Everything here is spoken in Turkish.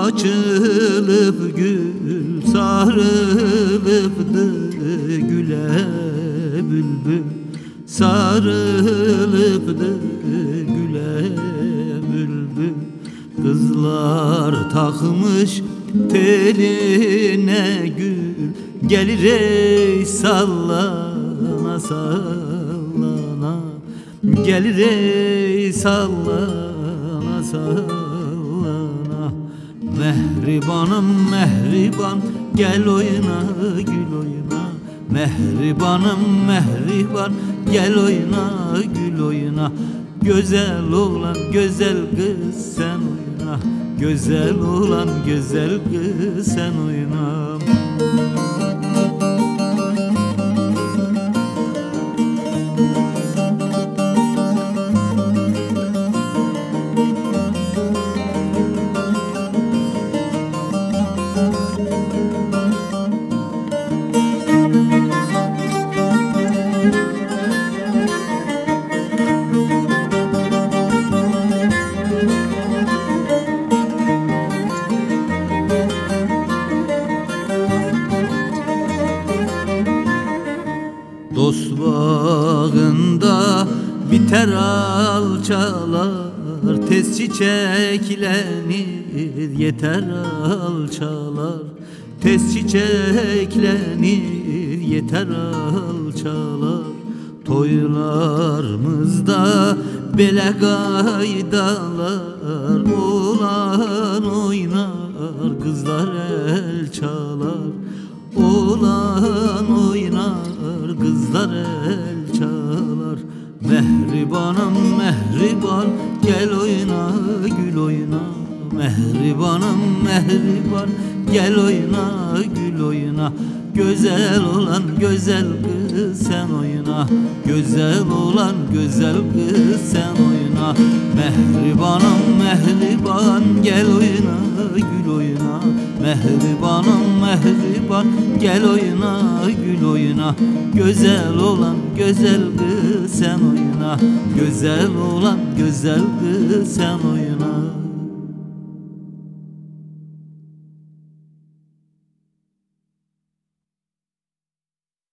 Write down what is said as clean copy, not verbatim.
açılıp gül sarılıptı güle bülbül, sarılıptı güle bülbül. Kızlar takmış teline gül, gelir ey sallana sallana, gelir ey sallana sallana. Mehribanım mehriban, gel oyna gül oyna. Mehribanım mehriban, gel oyna gül oyna. Güzel oğlan güzel kız sen oyna, güzel oğlan güzel kız sen oyna. Dost bağında biter alçalar, tez çiçeklenir yeter alçalar. Tez çiçeklenir yeter alçalar. Toylarımızda bele gaydalar, oğlan oynar kızlar el çalar. Oğlan oynar kızlar el çalar. Mehribanım mehriban, gel oyna gül oyna. Mehribanım mehriban, gel oyna gül oyna. Güzel olan güzel kız sen oyna, güzel olan güzel kız sen oyna. Mehribanım mehriban, gel oyna gül oyna. Mehribanım mehriban, gel oyna gül oyna. Güzel olan güzel kız sen oyna, güzel olan güzel kız sen oyna.